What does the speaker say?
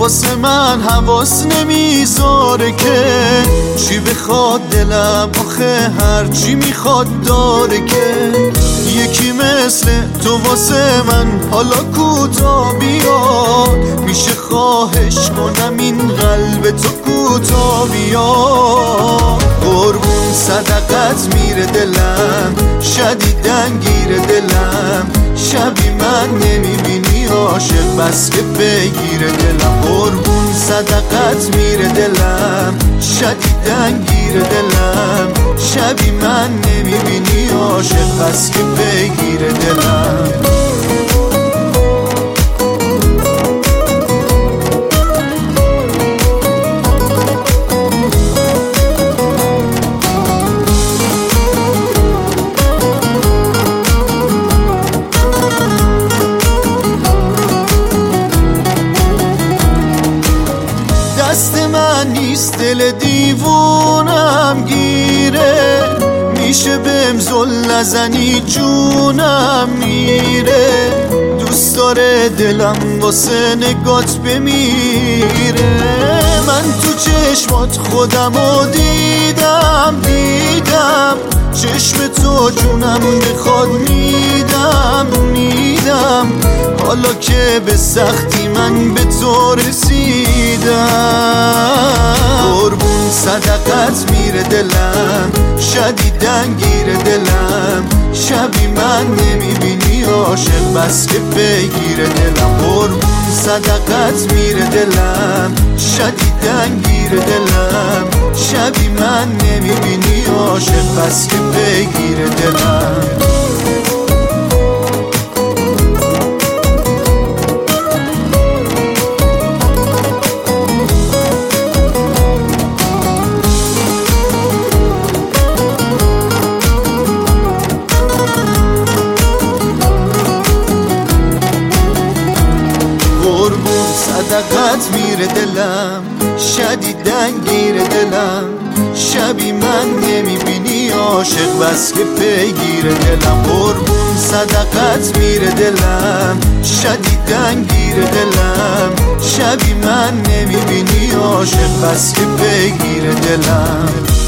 واسه من حواس نمیذاره که چی بخواد دلم، آخه هر چی میخواد داره که یکی مثل تو واسه من حالا کوتا بیاد. میشه خواهش کنم این قلب تو کوتا بیاد. قربون صدقت میره دلم، شدیدن گیره دلم، شبی من نمیبینی عاشق بس که بگیره دلم. قربون صدقت میره دلم، شدیدن گیره دلم، شبی من نمیبینی عاشق بس که بگیره دلم. دست من نیست دل دیوونم گیره، میشه بهم زل نزنی جونم میره. دوست داره دلم واسه نگات بمیره. من تو چشمات خودمو دیدم چشم تو جونم میخواد میدم حالا که به سختی من به تو رسیدم. قربون صدقت میره دلم، شدیدن گیره دلم، شبی من نمیبینی عاشق بس که بگیره دلم. قربون صدقت میره دلم، شدیدن گیره دلم، شبی من نمیبینی عاشق بس که بگیره دلم. قربون صدقت میره دلم، شدیدن گیره دلم، شبی من نمیبینی عاشق بس که بگیره دلم. قربون صدقت میره دلم، شدیدن گیره دلم، شبی من نمیبینی عاشق بس که بگیره دلم.